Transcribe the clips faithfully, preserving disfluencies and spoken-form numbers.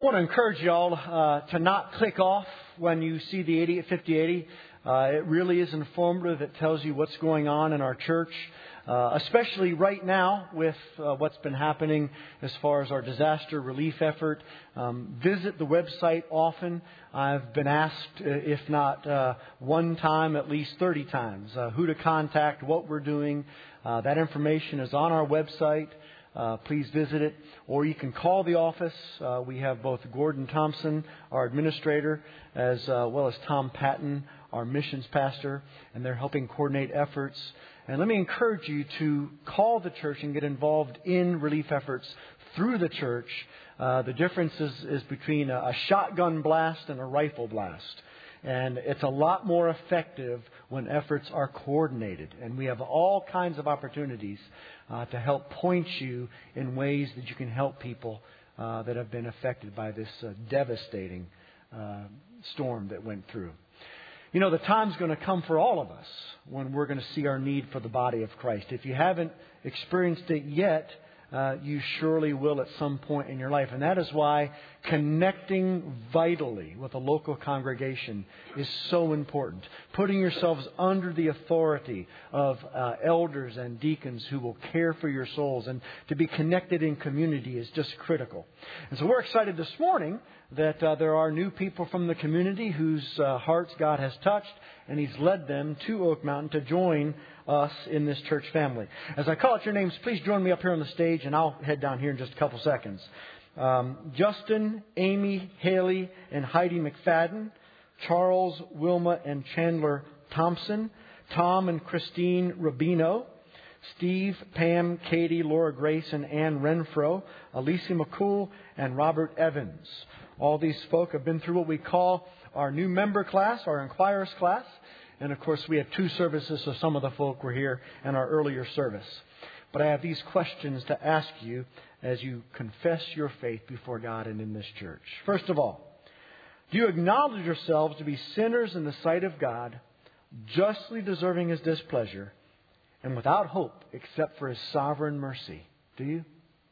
I want to encourage y'all uh, to not click off when you see the eighty at fifty eighty. Uh, it really is informative. It tells you what's going on in our church, uh, especially right now with uh, what's been happening as far as our disaster relief effort. Um, visit the website often. I've been asked, if not uh, one time, at least thirty times, uh, who to contact, what we're doing. Uh, that information is on our website. Uh, please visit it, or you can call the office. Uh, we have both Gordon Thompson, our administrator, as uh, well as Tom Patton, our missions pastor, and they're helping coordinate efforts. And let me encourage you to call the church and get involved in relief efforts through the church. Uh, the difference is, is between a, a shotgun blast and a rifle blast. And it's a lot more effective when efforts are coordinated. And we have all kinds of opportunities uh, to help point you in ways that you can help people uh, that have been affected by this uh, devastating uh, storm that went through. You know, the time's going to come for all of us when we're going to see our need for the body of Christ. If you haven't experienced it yet, Uh, you surely will at some point in your life. And that is why connecting vitally with a local congregation is so important. Putting yourselves under the authority of uh, elders and deacons who will care for your souls, and to be connected in community is just critical. And so we're excited this morning that uh, there are new people from the community whose uh, hearts God has touched, and He's led them to Oak Mountain to join us in this church family. As I call out your names, please join me up here on the stage, and I'll head down here in just a couple seconds. Um, Justin, Amy, Haley, and Heidi McFadden, Charles, Wilma, and Chandler Thompson, Tom and Christine Rubino, Steve, Pam, Katie, Laura Grace, and Ann Renfro, Alicia McCool, and Robert Evans. All these folk have been through what we call our new member class, our Inquirers class. And, of course, we have two services, so some of the folk were here in our earlier service. But I have these questions to ask you as you confess your faith before God and in this church. First of all, do you acknowledge yourselves to be sinners in the sight of God, justly deserving His displeasure, and without hope except for His sovereign mercy? Do you?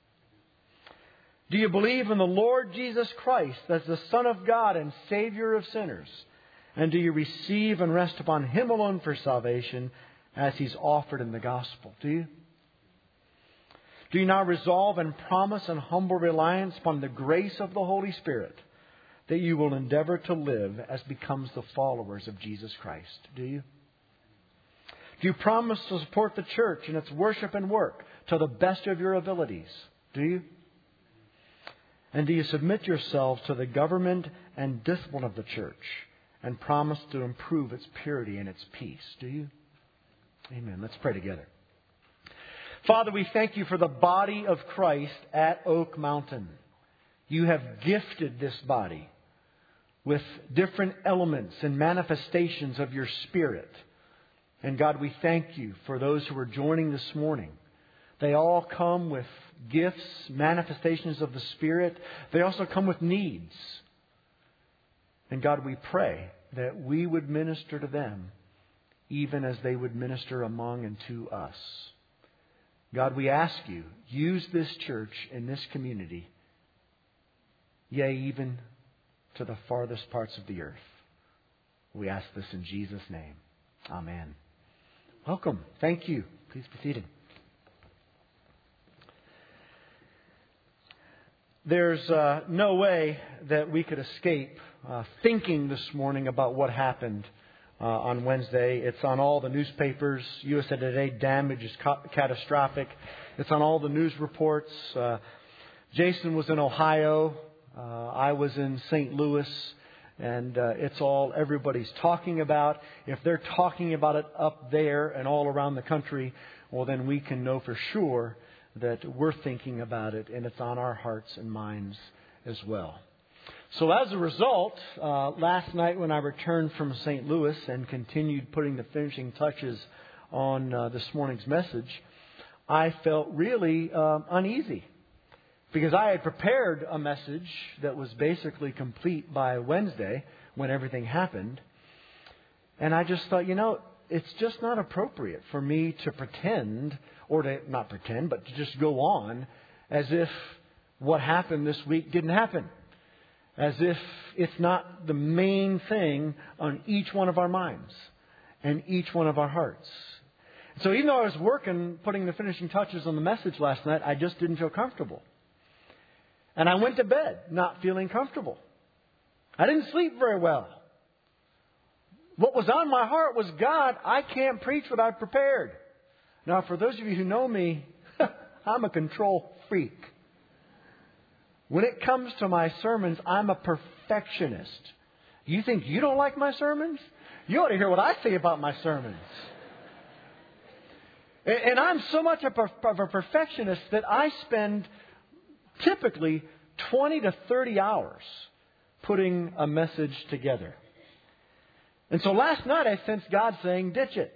Do you believe in the Lord Jesus Christ as the Son of God and Savior of sinners? And do you receive and rest upon Him alone for salvation as He's offered in the gospel? Do you? Do you now resolve and promise an humble reliance upon the grace of the Holy Spirit that you will endeavor to live as becomes the followers of Jesus Christ? Do you? Do you promise to support the church in its worship and work to the best of your abilities? Do you? And do you submit yourselves to the government and discipline of the church and promise to improve its purity and its peace? Do you? Amen. Let's pray together. Father, we thank You for the body of Christ at Oak Mountain. You have gifted this body with different elements and manifestations of Your Spirit. And God, we thank You for those who are joining this morning. They all come with gifts, manifestations of the Spirit. They also come with needs. And God, we pray that we would minister to them even as they would minister among and to us. God, we ask You, use this church in this community, yea, even to the farthest parts of the earth. We ask this in Jesus' name. Amen. Welcome. Thank you. Please be seated. There's uh, no way that we could escape uh, thinking this morning about what happened uh, on Wednesday. It's on all the newspapers. U S A Today, damage is ca- catastrophic. It's on all the news reports. Uh, Jason was in Ohio. Uh, I was in Saint Louis. And uh, it's all everybody's talking about. If they're talking about it up there and all around the country, well, then we can know for sure that we're thinking about it, and it's on our hearts and minds as well. So as a result, uh, last night when I returned from Saint Louis and continued putting the finishing touches on uh, this morning's message, I felt really uh, uneasy. Because I had prepared a message that was basically complete by Wednesday when everything happened. And I just thought, you know, it's just not appropriate for me to pretend, or to not pretend, but to just go on as if what happened this week didn't happen. as if it's not the main thing on each one of our minds and each one of our hearts. So even though I was working, putting the finishing touches on the message last night, I just didn't feel comfortable. And I went to bed not feeling comfortable. I didn't sleep very well. What was on my heart was, God, I can't preach what I've prepared. Now, for those of you who know me, I'm a control freak. When it comes to my sermons, I'm a perfectionist. You think you don't like my sermons? You ought to hear what I say about my sermons. And I'm so much of a perfectionist that I spend typically twenty to thirty hours putting a message together. And so last night I sensed God saying, ditch it.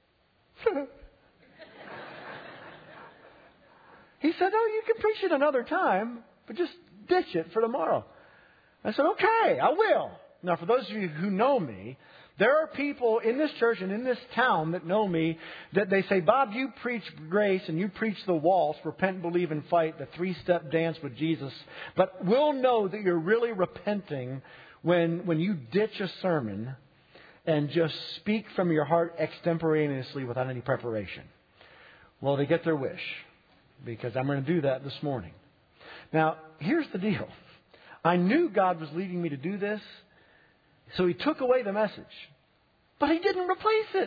He said, oh, you can preach it another time, but just ditch it for tomorrow. I said, okay, I will. Now, for those of you who know me, there are people in this church and in this town that know me that they say, Bob, you preach grace and you preach the waltz, repent, believe, and fight, the three-step dance with Jesus. But we'll know that you're really repenting when, when you ditch a sermon and just speak from your heart extemporaneously without any preparation. Well, they get their wish, because I'm going to do that this morning. Now, here's the deal. I knew God was leading me to do this, so He took away the message. But He didn't replace it.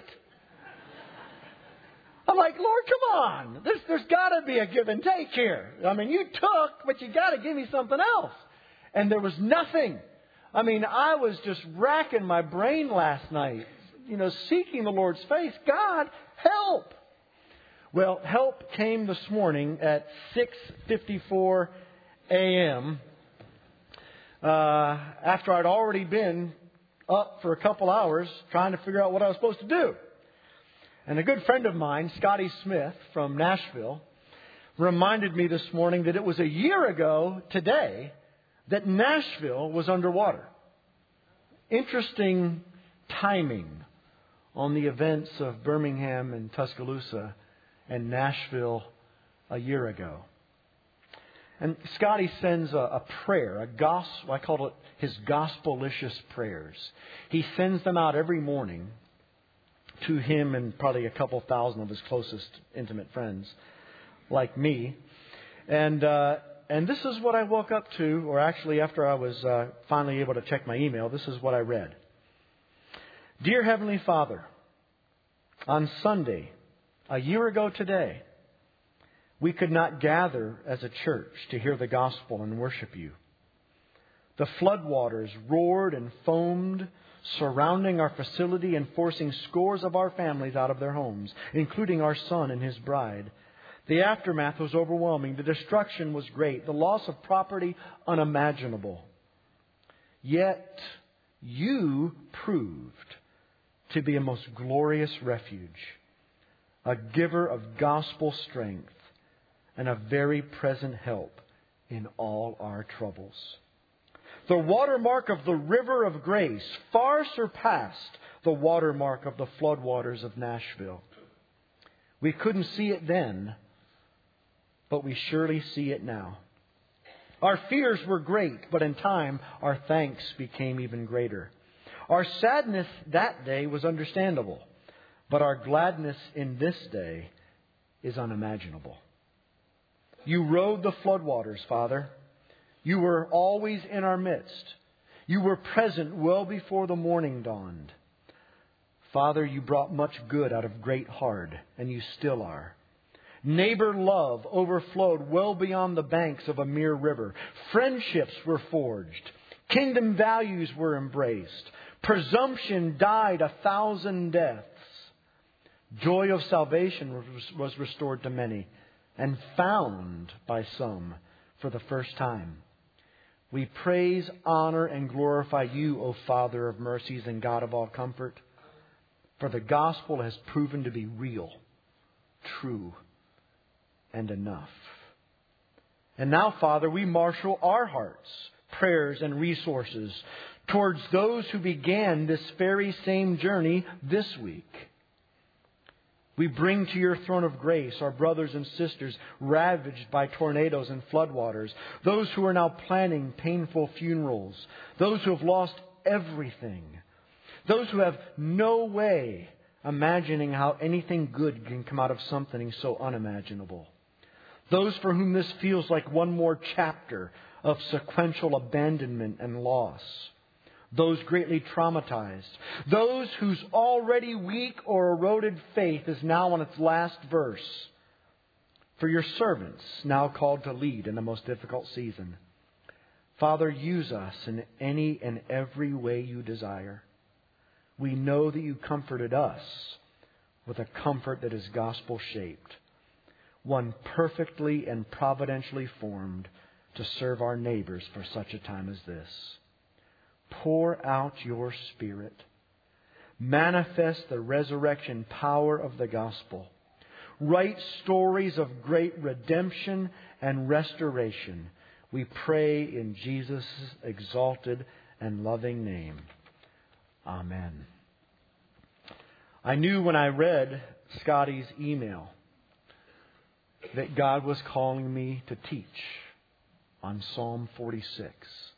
I'm like, Lord, come on. There's, there's got to be a give and take here. I mean, you took, but you got to give me something else. And there was nothing. I mean, I was just racking my brain last night, you know, seeking the Lord's face. God, help. Well, help came this morning at six fifty-four a.m. Uh, after I'd already been up for a couple hours trying to figure out what I was supposed to do. And a good friend of mine, Scotty Smith from Nashville, reminded me this morning that it was a year ago today that Nashville was underwater. Interesting timing on the events of Birmingham and Tuscaloosa and Nashville a year ago. And Scotty sends a, a prayer, a gospel, I call it his gospelicious prayers. He sends them out every morning to him and probably a couple thousand of his closest intimate friends, like me. And uh, and this is what I woke up to, or actually after I was uh, finally able to check my email, this is what I read. Dear Heavenly Father, on Sunday, a year ago today, we could not gather as a church to hear the gospel and worship you. The floodwaters roared and foamed, surrounding our facility and forcing scores of our families out of their homes, including our son and his bride. The aftermath was overwhelming. The destruction was great. The loss of property unimaginable. Yet you proved to be a most glorious refuge, a giver of gospel strength, and a very present help in all our troubles. The watermark of the river of grace far surpassed the watermark of the floodwaters of Nashville. We couldn't see it then, but we surely see it now. Our fears were great, but in time our thanks became even greater. Our sadness that day was understandable, but our gladness in this day is unimaginable. You rode the floodwaters, Father. You were always in our midst. You were present well before the morning dawned. Father, you brought much good out of great hard, and you still are. Neighbor love overflowed well beyond the banks of a mere river. Friendships were forged. Kingdom values were embraced. Presumption died a thousand deaths. Joy of salvation was restored to many and found by some for the first time. We praise, honor, and glorify you, O Father of mercies and God of all comfort, for the gospel has proven to be real, true, and enough. And now, Father, we marshal our hearts, prayers, and resources towards those who began this very same journey this week. We bring to your throne of grace our brothers and sisters ravaged by tornadoes and floodwaters, those who are now planning painful funerals, those who have lost everything, those who have no way imagining how anything good can come out of something so unimaginable, those for whom this feels like one more chapter of sequential abandonment and loss, those greatly traumatized, those whose already weak or eroded faith is now on its last verse. For your servants, now called to lead in the most difficult season. Father, use us in any and every way you desire. We know that you comforted us with a comfort that is gospel-shaped, one perfectly and providentially formed to serve our neighbors for such a time as this. Pour out your Spirit. Manifest the resurrection power of the gospel. Write stories of great redemption and restoration. We pray in Jesus' exalted and loving name. Amen. I knew when I read Scotty's email that God was calling me to teach on Psalm forty-six.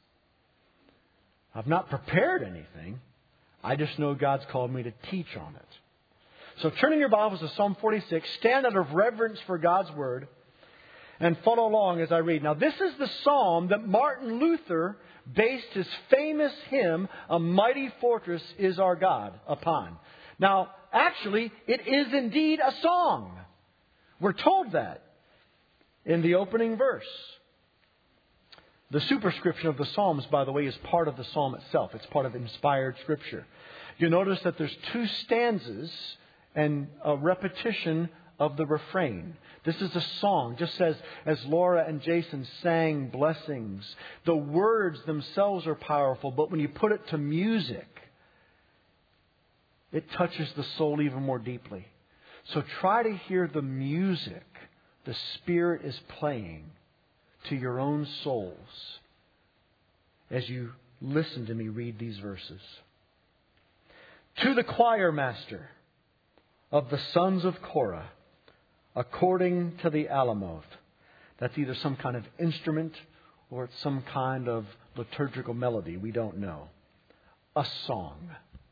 I've not prepared anything. I just know God's called me to teach on it. So turn in your Bibles to Psalm forty-six. Stand out of reverence for God's Word and follow along as I read. Now, this is the psalm that Martin Luther based his famous hymn, "A Mighty Fortress is Our God," upon. Now, actually, it is indeed a song. We're told that in the opening verse. The superscription of the Psalms, by the way, is part of the psalm itself. It's part of inspired Scripture. You'll notice that there's two stanzas and a repetition of the refrain. This is a song, just as, as Laura and Jason sang blessings. The words themselves are powerful, but when you put it to music, it touches the soul even more deeply. So try to hear the music the Spirit is playing to your own souls as you listen to me read these verses. To the choir master of the sons of Korah, according to the Alamoth. That's either some kind of instrument or it's some kind of liturgical melody. We don't know. A song.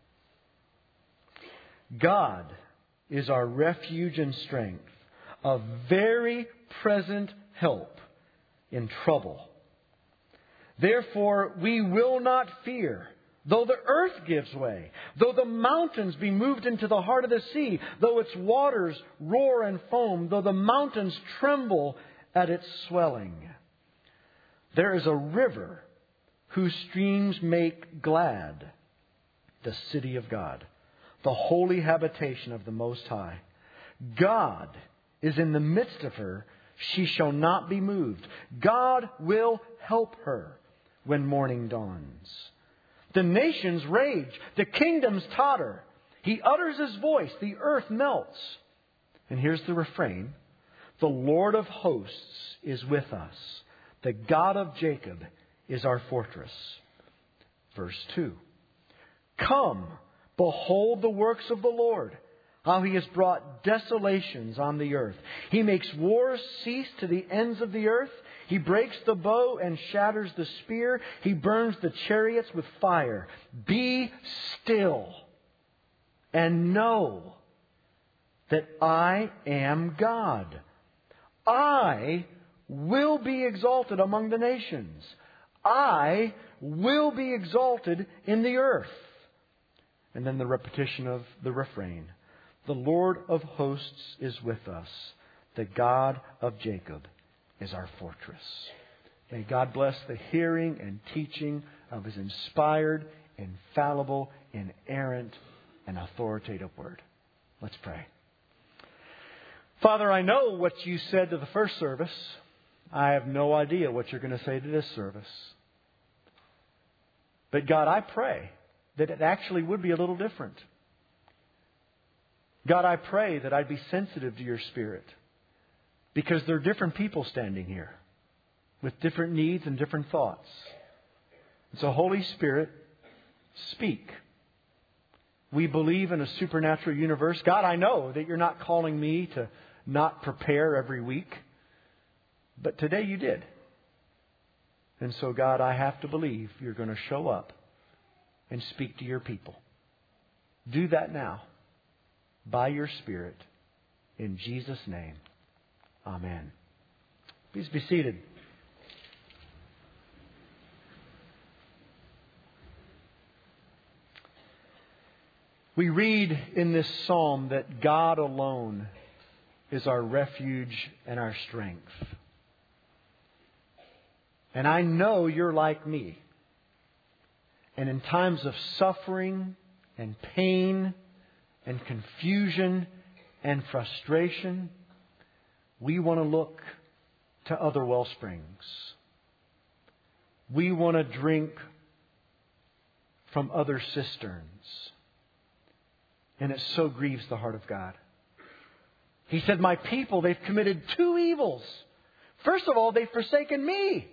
God is our refuge and strength, a very present help in trouble. Therefore, we will not fear, though the earth gives way, though the mountains be moved into the heart of the sea, though its waters roar and foam, though the mountains tremble at its swelling. There is a river whose streams make glad the city of God, the holy habitation of the Most High. God is in the midst of her. She shall not be moved. God will help her when morning dawns. The nations rage. The kingdoms totter. He utters his voice. The earth melts. And here's the refrain. The Lord of hosts is with us. The God of Jacob is our fortress. Verse two. Come, behold the works of the Lord, how He has brought desolations on the earth. He makes wars cease to the ends of the earth. He breaks the bow and shatters the spear. He burns the chariots with fire. Be still and know that I am God. I will be exalted among the nations. I will be exalted in the earth. And then the repetition of the refrain. The Lord of hosts is with us. The God of Jacob is our fortress. May God bless the hearing and teaching of His inspired, infallible, inerrant, and authoritative Word. Let's pray. Father, I know what you said to the first service. I have no idea what you're going to say to this service. But God, I pray that it actually would be a little different. God, I pray that I'd be sensitive to your Spirit, because there are different people standing here with different needs and different thoughts. And so, Holy Spirit, speak. We believe in a supernatural universe. God, I know that you're not calling me to not prepare every week. But today you did. And so, God, I have to believe you're going to show up and speak to your people. Do that now by your Spirit. In Jesus' name, amen. Please be seated. We read in this psalm that God alone is our refuge and our strength. And I know you're like me. And in times of suffering and pain and confusion and frustration, we want to look to other well springs. We want to drink from other cisterns. And it so grieves the heart of God. He said, my people, they've committed two evils. First of all, they've forsaken me.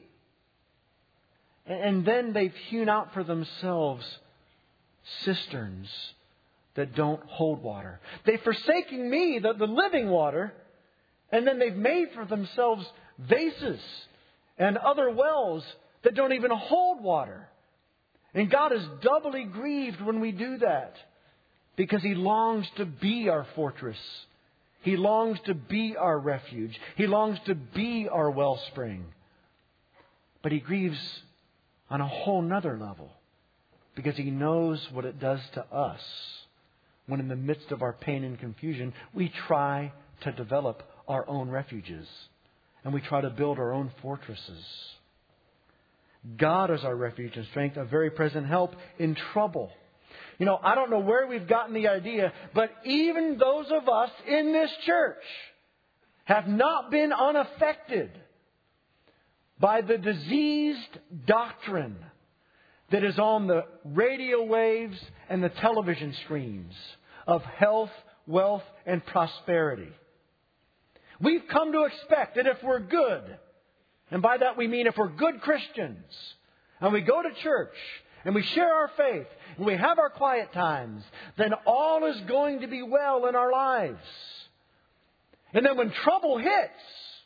And then they've hewn out for themselves cisterns that don't hold water. They've forsaken me, the, the living water, and then they've made for themselves vases and other wells that don't even hold water. And God is doubly grieved when we do that, because He longs to be our fortress. He longs to be our refuge. He longs to be our wellspring. But He grieves on a whole nother level, because He knows what it does to us when in the midst of our pain and confusion, we try to develop our own refuges and we try to build our own fortresses. God is our refuge and strength, a very present help in trouble. You know, I don't know where we've gotten the idea, but even those of us in this church have not been unaffected by the diseased doctrine that is on the radio waves and the television screens of health, wealth, and prosperity. We've come to expect that if we're good, and by that we mean if we're good Christians, and we go to church, and we share our faith, and we have our quiet times, then all is going to be well in our lives. And then when trouble hits,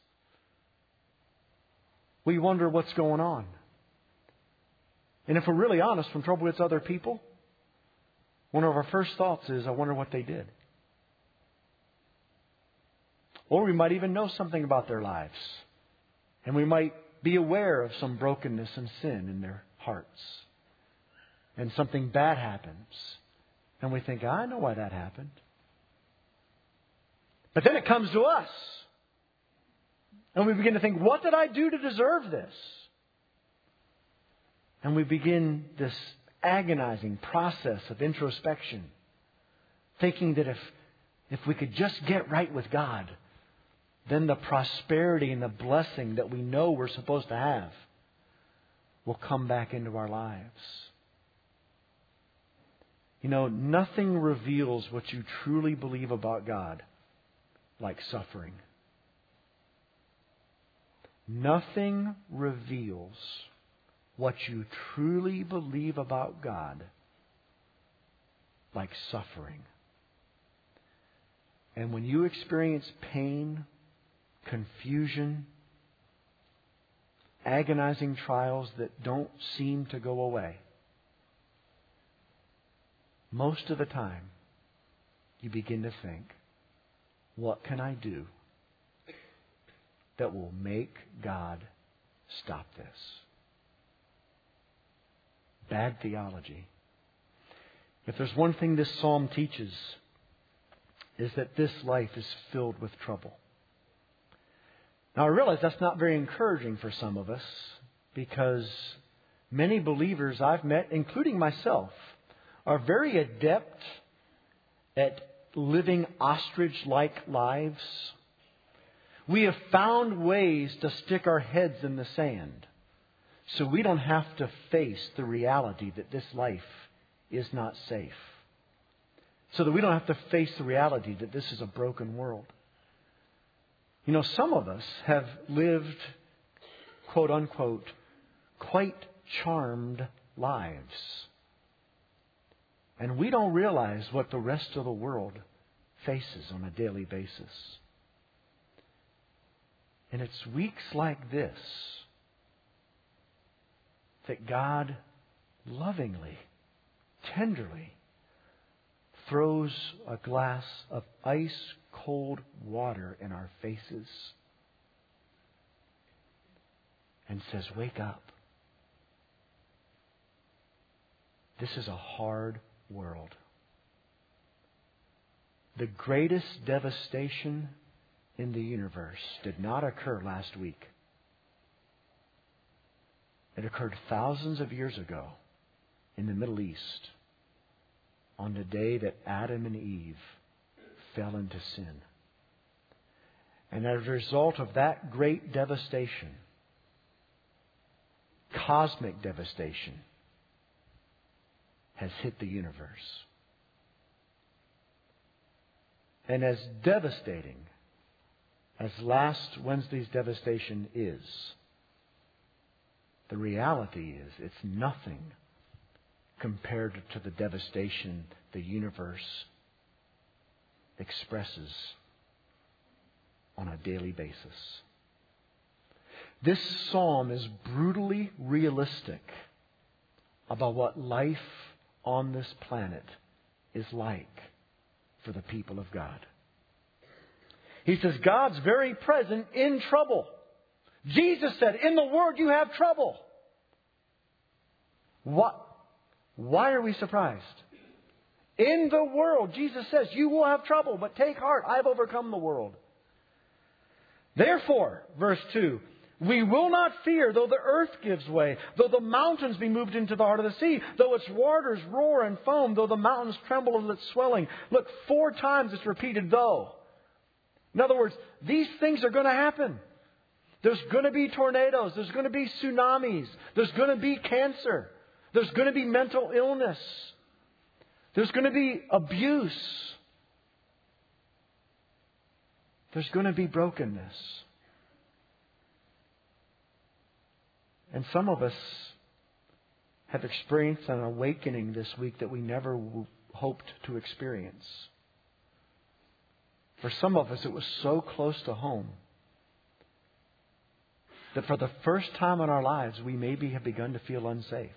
we wonder what's going on. And if we're really honest, when trouble hits other people, one of our first thoughts is, I wonder what they did. Or we might even know something about their lives. And we might be aware of some brokenness and sin in their hearts. And something bad happens. And we think, I know why that happened. But then it comes to us. And we begin to think, what did I do to deserve this? And we begin this agonizing process of introspection, thinking that if, if we could just get right with God, then the prosperity and the blessing that we know we're supposed to have will come back into our lives. You know, nothing reveals what you truly believe about God like suffering. Nothing reveals what you truly believe about God like suffering. And when you experience pain, confusion, agonizing trials that don't seem to go away, most of the time you begin to think, what can I do that will make God stop this? Bad theology. If there's one thing this psalm teaches, is that this life is filled with trouble. Now I realize that's not very encouraging for some of us, because many believers I've met, including myself, are very adept at living ostrich-like lives. We have found ways to stick our heads in the sand so we don't have to face the reality that this life is not safe. So that we don't have to face the reality that this is a broken world. You know, some of us have lived, quote unquote, quite charmed lives. And we don't realize what the rest of the world faces on a daily basis. And it's weeks like this that God lovingly, tenderly throws a glass of ice-cold water in our faces and says, wake up. This is a hard world. The greatest devastation in the universe did not occur last week. It occurred thousands of years ago in the Middle East on the day that Adam and Eve fell into sin. And as a result of that great devastation, cosmic devastation has hit the universe. And as devastating as last Wednesday's devastation is, the reality is it's nothing compared to the devastation the universe expresses on a daily basis. This psalm is brutally realistic about what life on this planet is like for the people of God. He says God's very present in trouble. Jesus said, in the world you have trouble. What? Why are we surprised? In the world, Jesus says, you will have trouble, but take heart, I've overcome the world. Therefore, verse two, we will not fear though the earth gives way, though the mountains be moved into the heart of the sea, though its waters roar and foam, though the mountains tremble with its swelling. Look, four times it's repeated though. In other words, these things are going to happen. There's going to be tornadoes. There's going to be tsunamis. There's going to be cancer. There's going to be mental illness. There's going to be abuse. There's going to be brokenness. And some of us have experienced an awakening this week that we never hoped to experience. For some of us, it was so close to home that for the first time in our lives, we maybe have begun to feel unsafe.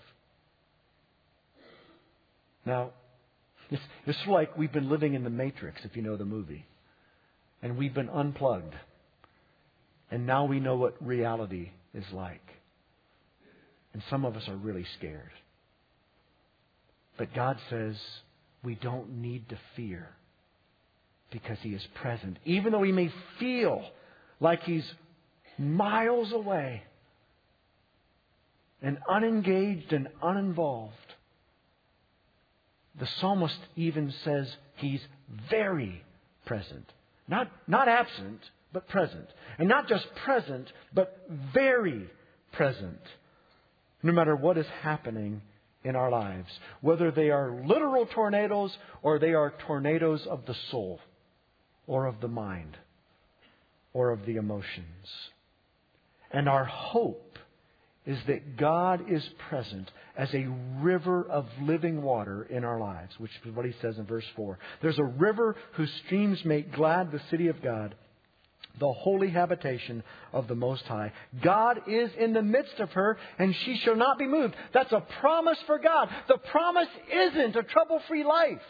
Now, it's, it's like we've been living in the Matrix, if you know the movie. And we've been unplugged. And now we know what reality is like. And some of us are really scared. But God says we don't need to fear because He is present. Even though we may feel like He's miles away and unengaged and uninvolved, the psalmist even says He's very present. Not, not absent, but present. And not just present, but very present. No matter what is happening in our lives. Whether they are literal tornadoes or they are tornadoes of the soul or of the mind or of the emotions. And our hope is that God is present as a river of living water in our lives, which is what He says in verse four. There's a river whose streams make glad the city of God, the holy habitation of the Most High. God is in the midst of her, and she shall not be moved. That's a promise for God. The promise isn't a trouble-free life.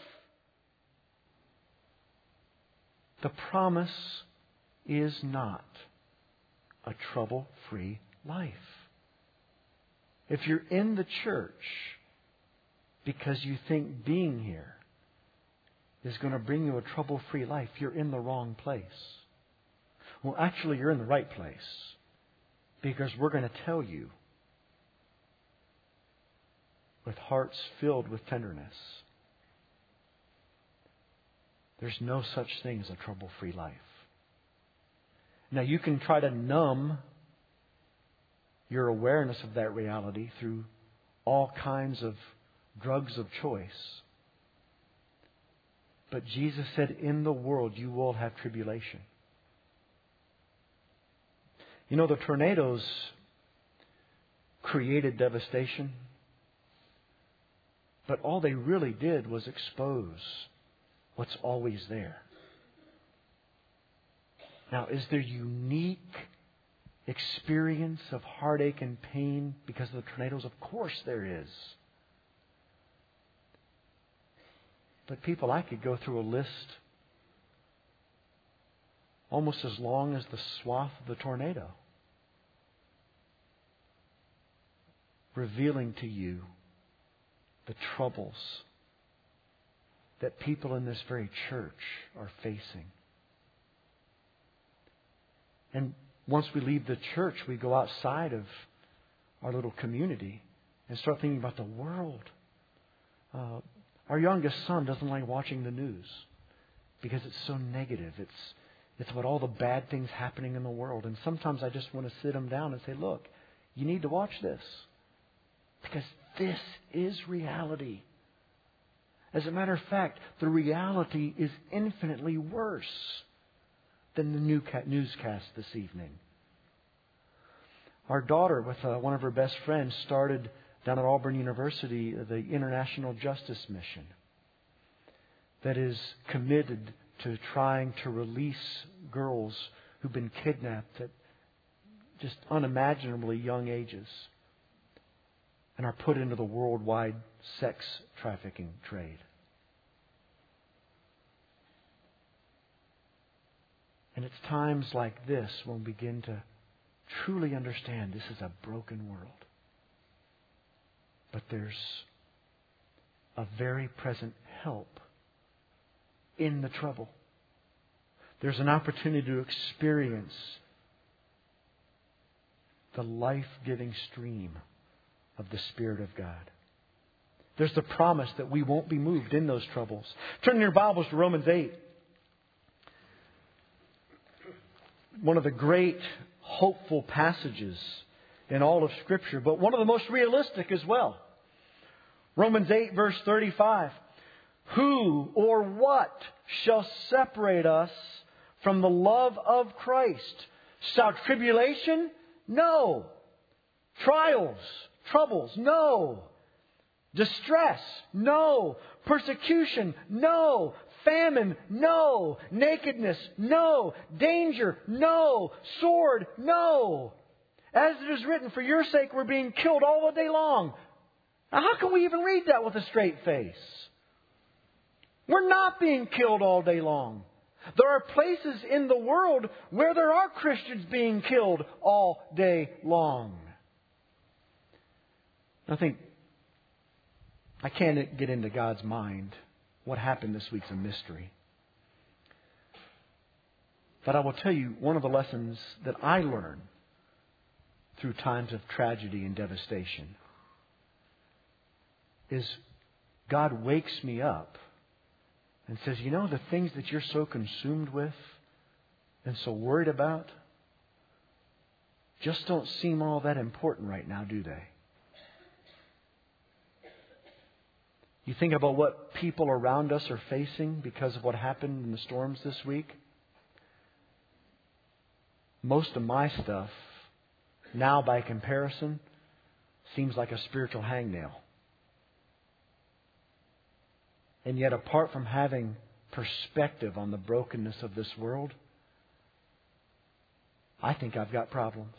The promise is not a trouble-free life. If you're in the church because you think being here is going to bring you a trouble-free life, you're in the wrong place. Well, actually, you're in the right place because we're going to tell you with hearts filled with tenderness, there's no such thing as a trouble-free life. Now, you can try to numb your awareness of that reality through all kinds of drugs of choice. But Jesus said, in the world you will have tribulation. You know, the tornadoes created devastation. But all they really did was expose what's always there. Now, is there unique experience of heartache and pain because of the tornadoes? Of course there is. But people, I could go through a list almost as long as the swath of the tornado, revealing to you the troubles that people in this very church are facing. And once we leave the church, we go outside of our little community and start thinking about the world. Uh, our youngest son doesn't like watching the news because it's so negative. It's it's about all the bad things happening in the world. And sometimes I just want to sit him down and say, look, you need to watch this because this is reality. As a matter of fact, the reality is infinitely worse than the new newscast this evening. Our daughter, with uh, one of her best friends, started down at Auburn University the International Justice Mission that is committed to trying to release girls who've been kidnapped at just unimaginably young ages and are put into the worldwide sex trafficking trade. And it's times like this when we begin to truly understand this is a broken world. But there's a very present help in the trouble. There's an opportunity to experience the life-giving stream of the Spirit of God. There's the promise that we won't be moved in those troubles. Turn your Bibles to Romans eight. One of the great hopeful passages in all of Scripture, but one of the most realistic as well. Romans eight, verse thirty-five. Who or what shall separate us from the love of Christ? Shall tribulation? No. Trials? Troubles? No. Distress? No. Persecution? No. Famine? No. Nakedness? No. Danger? No. Sword? No. As it is written, for your sake we're being killed all the day long. Now, how can we even read that with a straight face? We're not being killed all day long. There are places in the world where there are Christians being killed all day long. I think I can't get into God's mind. What happened this week's a mystery. But I will tell you one of the lessons that I learned through times of tragedy and devastation is God wakes me up and says, you know, the things that you're so consumed with and so worried about just don't seem all that important right now, do they? You think about what people around us are facing because of what happened in the storms this week. Most of my stuff, now by comparison, seems like a spiritual hangnail. And yet, apart from having perspective on the brokenness of this world, I think I've got problems.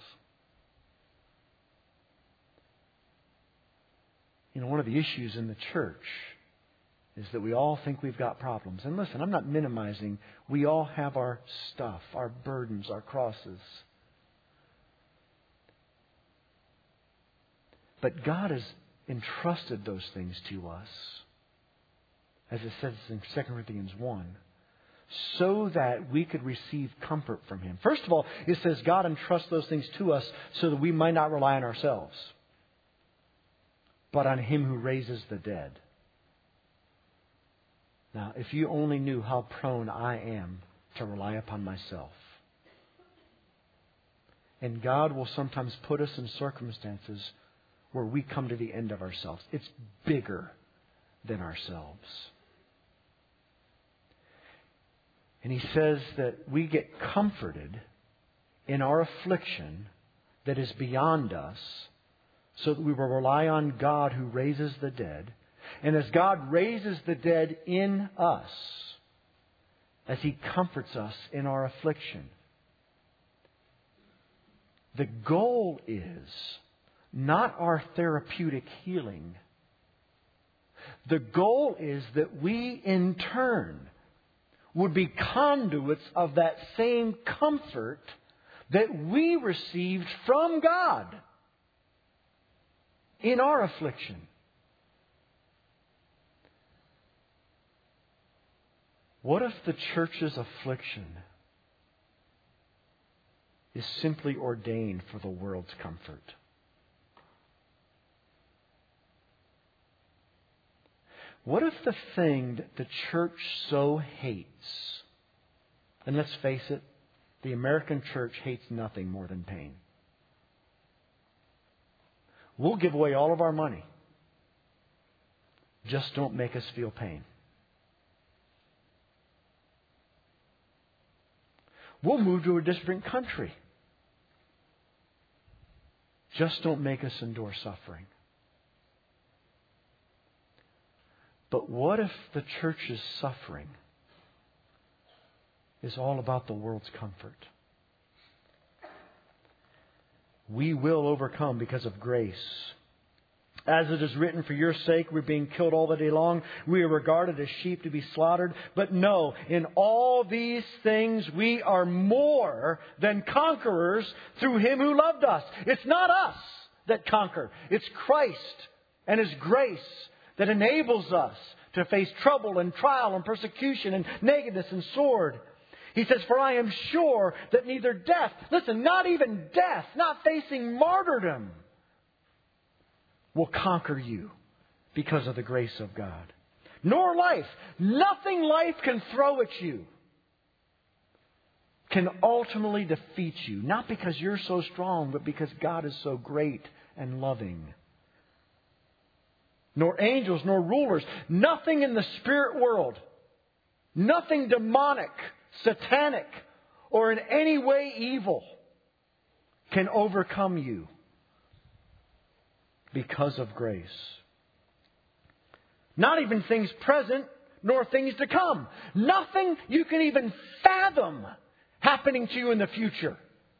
You know, one of the issues in the church is that we all think we've got problems. And listen, I'm not minimizing. We all have our stuff, our burdens, our crosses. But God has entrusted those things to us, as it says in Second Corinthians one, so that we could receive comfort from Him. First of all, it says God entrusts those things to us so that we might not rely on ourselves, but on Him who raises the dead. Now, if you only knew how prone I am to rely upon myself. And God will sometimes put us in circumstances where we come to the end of ourselves. It's bigger than ourselves. And He says that we get comforted in our affliction that is beyond us, so that we will rely on God who raises the dead. And as God raises the dead in us, as He comforts us in our affliction, the goal is not our therapeutic healing. The goal is that we, in turn, would be conduits of that same comfort that we received from God in our affliction. What if the church's affliction is simply ordained for the world's comfort? What if the thing that the church so hates, and let's face it, the American church hates nothing more than pain. We'll give away all of our money. Just don't make us feel pain. We'll move to a different country. Just don't make us endure suffering. But what if the church's suffering is all about the world's comfort? We will overcome because of grace. As it is written, for your sake we're being killed all the day long. We are regarded as sheep to be slaughtered. But no, in all these things we are more than conquerors through Him who loved us. It's not us that conquer. It's Christ and His grace that enables us to face trouble and trial and persecution and nakedness and sword. He says, for I am sure that neither death, listen, not even death, not facing martyrdom, will conquer you because of the grace of God. Nor life, nothing life can throw at you can ultimately defeat you. Not because you're so strong, but because God is so great and loving. Nor angels, nor rulers, nothing in the spirit world, nothing demonic, satanic, or in any way evil can overcome you because of grace. Not even things present, nor things to come. Nothing you can even fathom happening to you in the future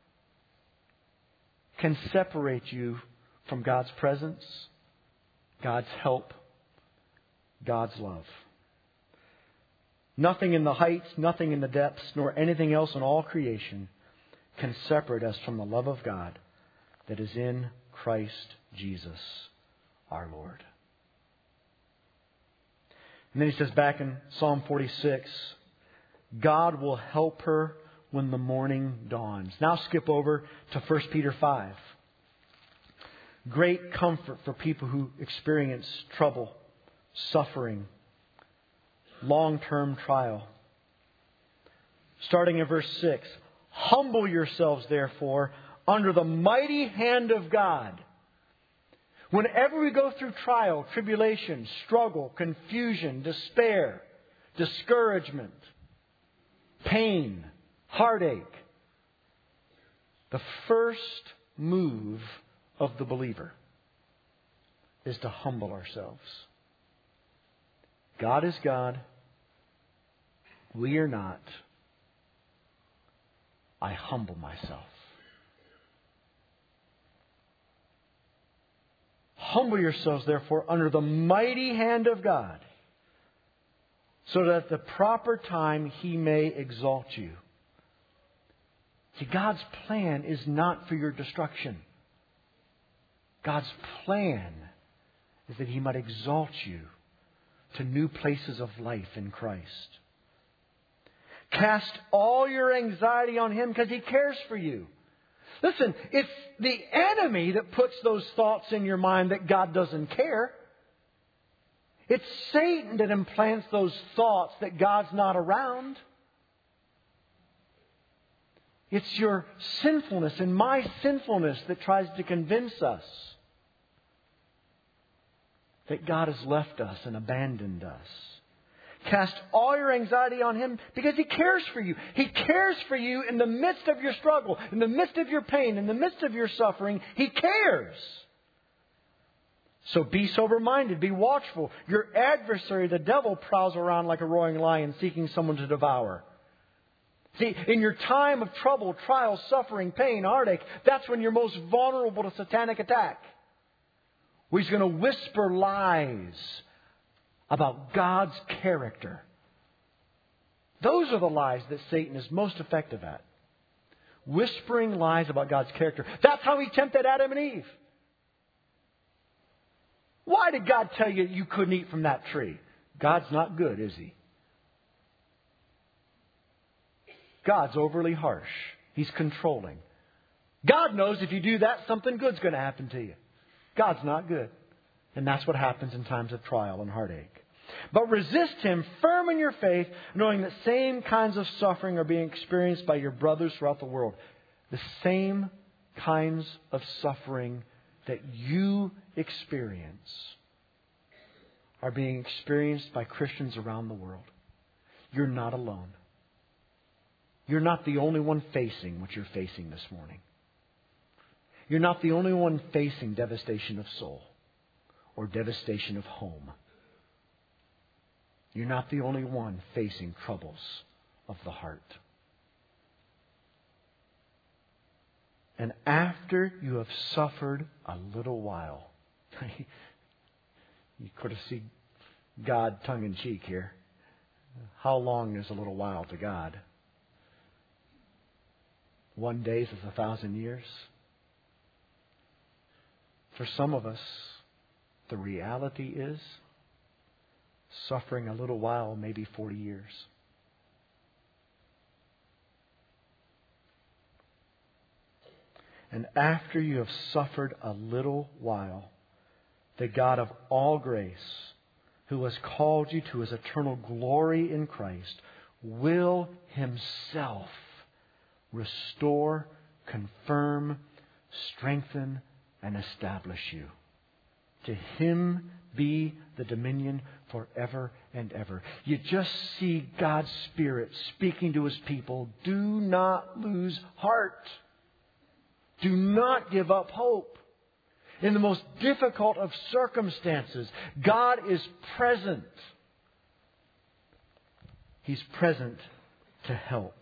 can separate you from God's presence, God's help, God's love. Nothing in the heights, nothing in the depths, nor anything else in all creation can separate us from the love of God that is in Christ Jesus our Lord. And then he says back in Psalm forty-six, God will help her when the morning dawns. Now skip over to First Peter five. Great comfort for people who experience trouble, suffering, long-term trial. Starting in verse six. Humble yourselves, therefore, under the mighty hand of God. Whenever we go through trial, tribulation, struggle, confusion, despair, discouragement, pain, heartache, the first move of the believer is to humble ourselves. God is God. We are not. I humble myself. Humble yourselves, therefore, under the mighty hand of God, so that at the proper time He may exalt you. See, God's plan is not for your destruction. God's plan is that He might exalt you to new places of life in Christ. Cast all your anxiety on Him because He cares for you. Listen, it's the enemy that puts those thoughts in your mind that God doesn't care. It's Satan that implants those thoughts that God's not around. It's your sinfulness and my sinfulness that tries to convince us that God has left us and abandoned us. Cast all your anxiety on Him because He cares for you. He cares for you in the midst of your struggle, in the midst of your pain, in the midst of your suffering. He cares. So be sober-minded, be watchful. Your adversary, the devil, prowls around like a roaring lion seeking someone to devour. See, in your time of trouble, trial, suffering, pain, heartache, that's when you're most vulnerable to satanic attack. Where he's going to whisper lies about God's character. Those are the lies that Satan is most effective at. Whispering lies about God's character. That's how he tempted Adam and Eve. Why did God tell you you couldn't eat from that tree? God's not good, is He? God's overly harsh. He's controlling. God knows if you do that, something good's going to happen to you. God's not good. And that's what happens in times of trial and heartache. But resist Him firm in your faith, knowing that same kinds of suffering are being experienced by your brothers throughout the world. The same kinds of suffering that you experience are being experienced by Christians around the world. You're not alone. You're not the only one facing what you're facing this morning. You're not the only one facing devastation of soul or devastation of home. You're not the only one facing troubles of the heart. And after you have suffered a little while, you could have seen God tongue in cheek here. How long is a little while to God? One day is as a thousand years. For some of us, the reality is suffering a little while, maybe forty years. And after you have suffered a little while, the God of all grace, who has called you to His eternal glory in Christ, will Himself restore, confirm, strengthen, and establish you. To Him be the dominion forever and ever. You just see God's Spirit speaking to His people. Do not lose heart. Do not give up hope. In the most difficult of circumstances, God is present. He's present to help.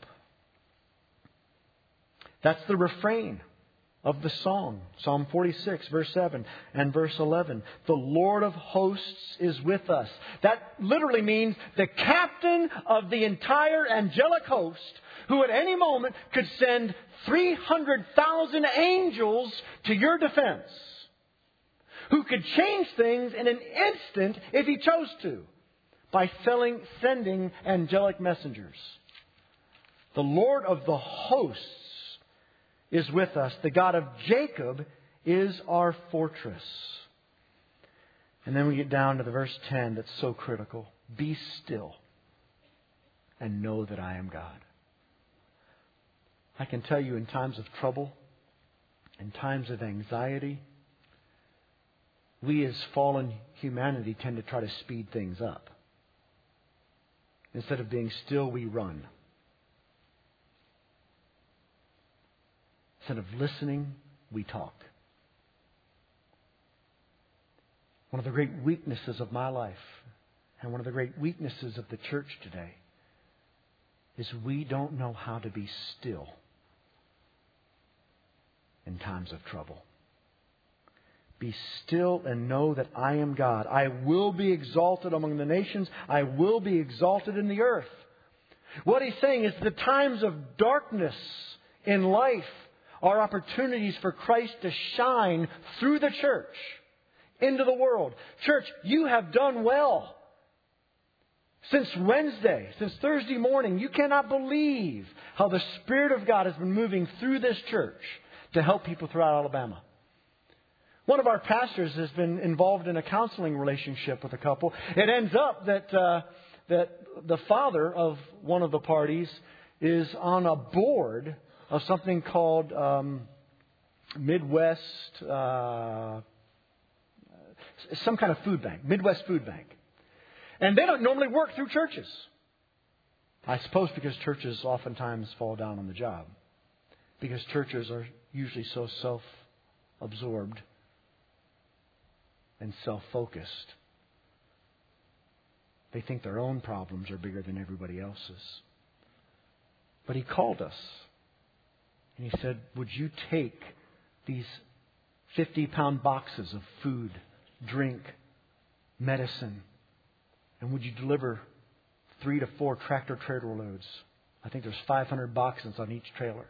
That's the refrain of the song. Psalm forty-six, verse seven and verse eleven. The Lord of hosts is with us. That literally means the captain of the entire angelic host, who at any moment could send three hundred thousand angels to your defense. Who could change things in an instant if He chose to, by selling, sending angelic messengers. The Lord of the hosts is with us. The God of Jacob is our fortress. And then we get down to the verse ten that's so critical. Be still and know that I am God. I can tell you, in times of trouble, in times of anxiety, we as fallen humanity tend to try to speed things up. Instead of being still, we run. Instead of listening, we talk. One of the great weaknesses of my life, and one of the great weaknesses of the church today, is we don't know how to be still in times of trouble. Be still and know that I am God. I will be exalted among the nations. I will be exalted in the earth. What He's saying is the times of darkness in life are opportunities for Christ to shine through the church into the world. Church, you have done well. Since Wednesday, since Thursday morning, you cannot believe how the Spirit of God has been moving through this church to help people throughout Alabama. One of our pastors has been involved in a counseling relationship with a couple. It ends up that uh, that the father of one of the parties is on a board of something called um, Midwest, uh, some kind of food bank, Midwest Food Bank. And they don't normally work through churches. I suppose because churches oftentimes fall down on the job. Because churches are usually so self-absorbed. and self-focused. They think their own problems are bigger than everybody else's. But He called us. And He said, would you take these fifty-pound boxes of food, drink, medicine, and would you deliver three to four tractor-trailer loads? I think there's five hundred boxes on each trailer.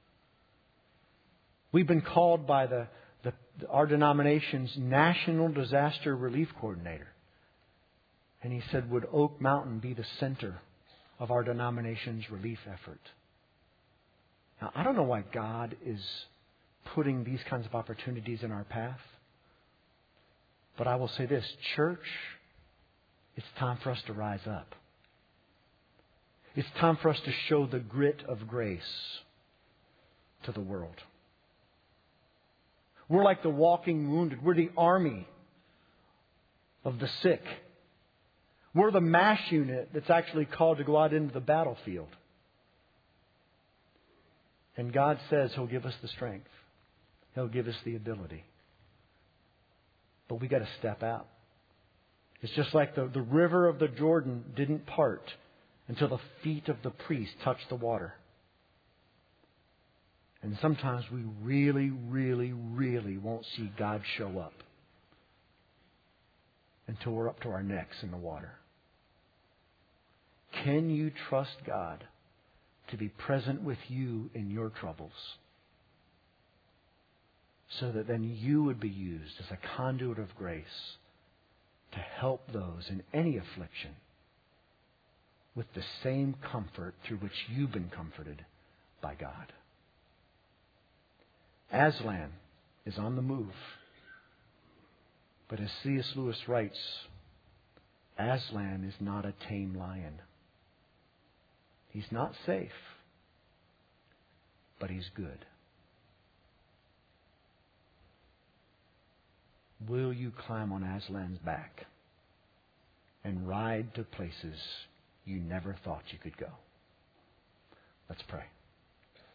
We've been called by the, the our denomination's National Disaster Relief Coordinator. And he said, would Oak Mountain be the center of our denomination's relief effort? Now, I don't know why God is putting these kinds of opportunities in our path. But I will say this, church, it's time for us to rise up. It's time for us to show the grit of grace to the world. We're like the walking wounded. We're the army of the sick. We're the MASH unit that's actually called to go out into the battlefield. And God says He'll give us the strength. He'll give us the ability. But we got to step out. It's just like the, the river of the Jordan didn't part until the feet of the priest touched the water. And sometimes we really, really, really won't see God show up until we're up to our necks in the water. Can you trust God to be present with you in your troubles, so that then you would be used as a conduit of grace to help those in any affliction with the same comfort through which you've been comforted by God? Aslan is on the move. But as C S Lewis writes, Aslan is not a tame lion. He's not safe, but he's good. Will you climb on Aslan's back and ride to places you never thought you could go? Let's pray.